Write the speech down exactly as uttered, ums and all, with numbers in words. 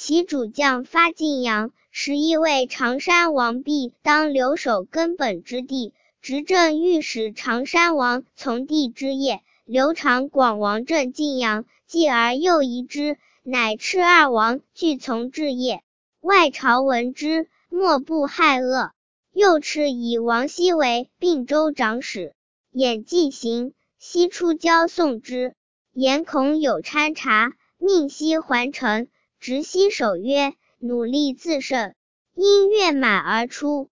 其主将发晋阳，时亦为常山王毕当留守根本之地，执政御史常山王从弟之业，刘长广王镇晋阳，继而又移之，乃赤二王俱从至业。外朝闻之，莫不骇愕。又敕以王熙为并州长史，演既行，悉出郊送之。言恐有参察，命悉还城，执悉守曰：努力自胜。因跃马而出。